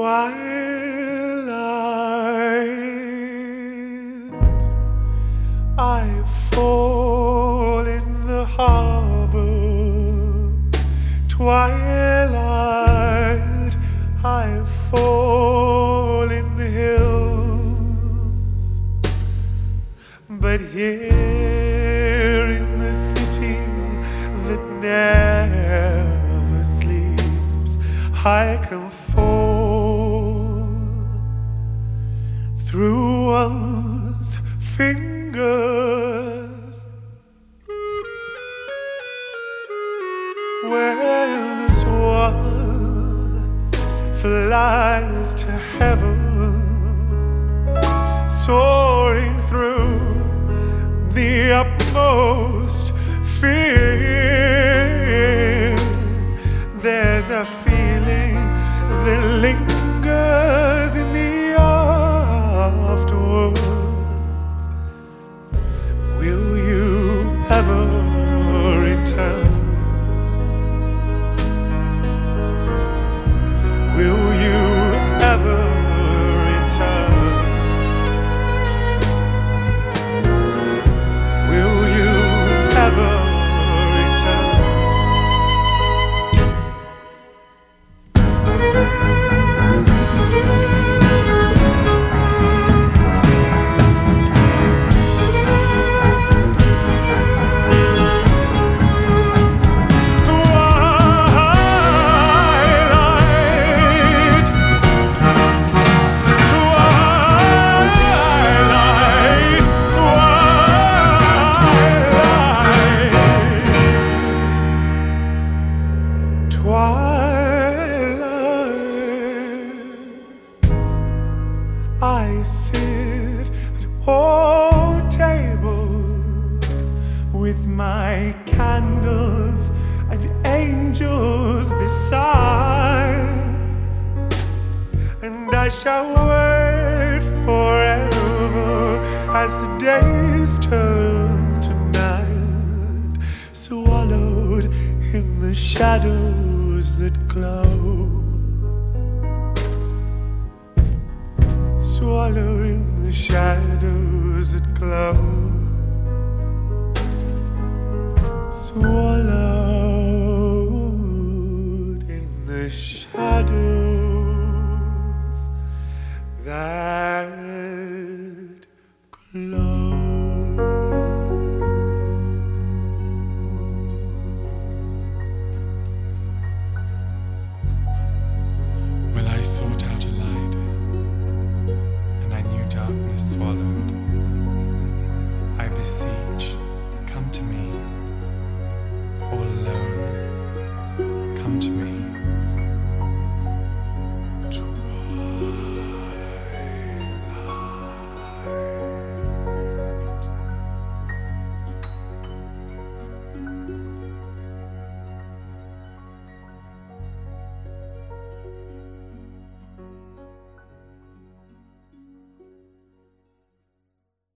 Twilight, I fall in the harbor. Twilight, I fall in the hills. But here in the city that never sleeps, I can fall through one's fingers, when this one flies to heaven, soaring through the utmost fear. There's a feeling that lingers in the afterwards. Will you ever return? Will you ever return? Will you ever return? I sit at a table with my candles and angels beside, and I shall wait forever as the days turn to night, swallowed in the shadows that glow. Swallowed in the shadows that glow. Swallowed in the shadows that